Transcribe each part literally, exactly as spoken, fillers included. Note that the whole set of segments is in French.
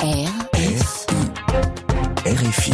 R F I.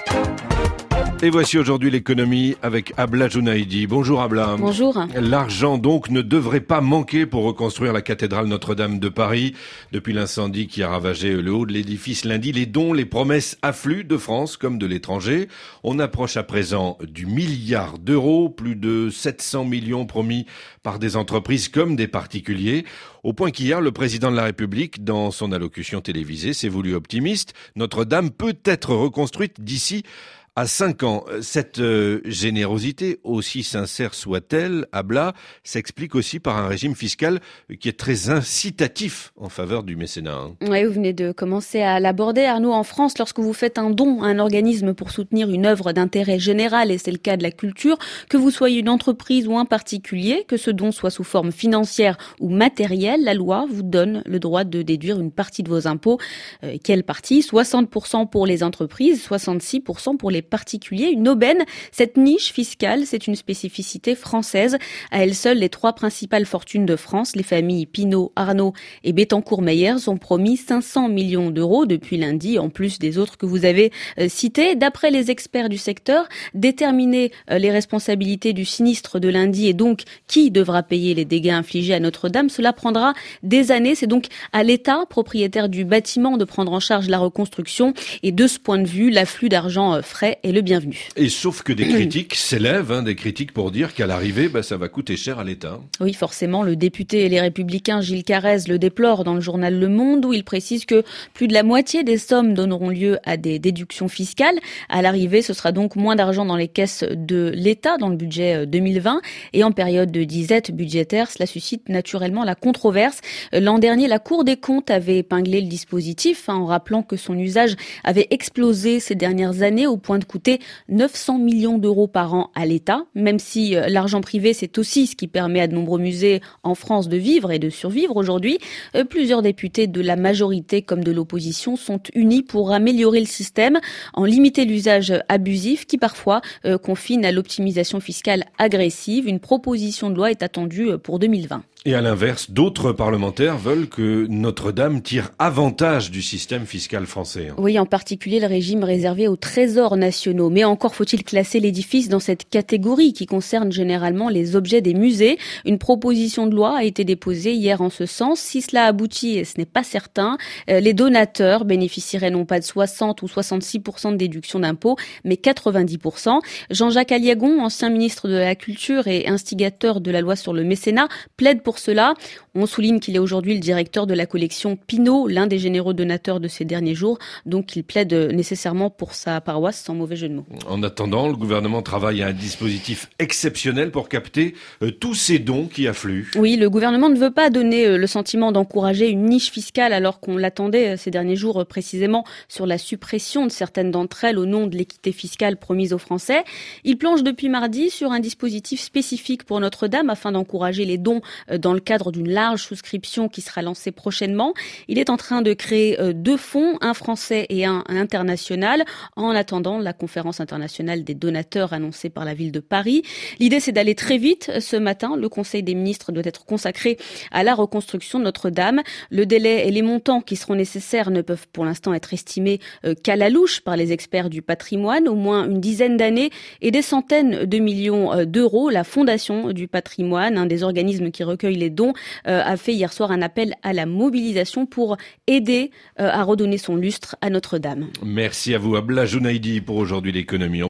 Et voici aujourd'hui l'économie avec Abla Jounaidi. Bonjour Abla. Bonjour. L'argent donc ne devrait pas manquer pour reconstruire la cathédrale Notre-Dame de Paris. Depuis l'incendie qui a ravagé le haut de l'édifice lundi, les dons, les promesses affluent de France comme de l'étranger. On approche à présent du milliard d'euros, plus de sept cents millions promis par des entreprises comme des particuliers. Au point qu'hier, le président de la République, dans son allocution télévisée, s'est voulu optimiste. Notre-Dame peut être reconstruite d'ici à cinq ans. Cette euh, générosité, aussi sincère soit-elle, Abla, s'explique aussi par un régime fiscal qui est très incitatif en faveur du mécénat. Hein. Oui, vous venez de commencer à l'aborder, Arnaud. En France, lorsque vous faites un don à un organisme pour soutenir une œuvre d'intérêt général, et c'est le cas de la culture, que vous soyez une entreprise ou un particulier, que ce don soit sous forme financière ou matérielle, la loi vous donne le droit de déduire une partie de vos impôts. Euh, quelle partie ? soixante pour cent pour les entreprises, soixante-six pour cent pour les particuliers, une aubaine. Cette niche fiscale, c'est une spécificité française. À elles seules, les trois principales fortunes de France, les familles Pinault, Arnault et Bettencourt-Meyers, ont promis cinq cents millions d'euros depuis lundi, en plus des autres que vous avez euh, cités. D'après les experts du secteur, déterminer euh, les responsabilités du sinistre de lundi et donc qui devra payer les dégâts infligés à Notre-Dame, cela prendra des années. C'est donc à l'État, propriétaire du bâtiment, de prendre en charge la reconstruction. Et de ce point de vue, l'afflux d'argent euh, frais est le bienvenu. Et sauf que des critiques s'élèvent, hein, des critiques pour dire qu'à l'arrivée, bah, ça va coûter cher à l'État. Oui, forcément, le député et les Républicains Gilles Carrez le déplore dans le journal Le Monde, où il précise que plus de la moitié des sommes donneront lieu à des déductions fiscales. À l'arrivée, ce sera donc moins d'argent dans les caisses de l'État dans le budget deux mille vingt. Et en période de disette budgétaire, cela suscite naturellement la controverse. L'an dernier, la Cour des comptes avait épinglé le dispositif, hein, en rappelant que son usage avait explosé ces dernières années au point de coûter neuf cents millions d'euros par an à l'État, même si l'argent privé, c'est aussi ce qui permet à de nombreux musées en France de vivre et de survivre aujourd'hui. Plusieurs députés de la majorité comme de l'opposition sont unis pour améliorer le système, en limiter l'usage abusif qui parfois euh, confine à l'optimisation fiscale agressive. Une proposition de loi est attendue pour deux mille vingt. Et à l'inverse, d'autres parlementaires veulent que Notre-Dame tire avantage du système fiscal français. Oui, en particulier le régime réservé aux trésors nationaux. Mais encore faut-il classer l'édifice dans cette catégorie qui concerne généralement les objets des musées. Une proposition de loi a été déposée hier en ce sens. Si cela aboutit, et ce n'est pas certain, les donateurs bénéficieraient non pas de soixante ou soixante-six pour cent de déduction d'impôts, mais quatre-vingt-dix pour cent. Jean-Jacques Aliagon, ancien ministre de la Culture et instigateur de la loi sur le mécénat, plaide pour cela. On souligne qu'il est aujourd'hui le directeur de la collection Pinault, l'un des généreux donateurs de ces derniers jours, donc il plaide nécessairement pour sa paroisse, sans mauvais jeu de mots. En attendant, le gouvernement travaille à un dispositif exceptionnel pour capter euh, tous ces dons qui affluent. Oui, le gouvernement ne veut pas donner euh, le sentiment d'encourager une niche fiscale alors qu'on l'attendait euh, ces derniers jours euh, précisément sur la suppression de certaines d'entre elles au nom de l'équité fiscale promise aux Français. Il planche depuis mardi sur un dispositif spécifique pour Notre-Dame afin d'encourager les dons euh, dans le cadre d'une large souscription qui sera lancée prochainement. Il est en train de créer euh, deux fonds, un français et un international, en attendant la conférence internationale des donateurs annoncée par la ville de Paris. L'idée, c'est d'aller très vite. Ce matin, le Conseil des ministres doit être consacré à la reconstruction de Notre-Dame. Le délai et les montants qui seront nécessaires ne peuvent pour l'instant être estimés euh, qu'à la louche par les experts du patrimoine. Au moins une dizaine d'années et des centaines de millions euh, d'euros. La Fondation du patrimoine, un des organismes qui recueille les dons, euh, a fait hier soir un appel à la mobilisation pour aider euh, à redonner son lustre à Notre-Dame. Merci à vous, Abla Jounaidi, pour aujourd'hui l'économie.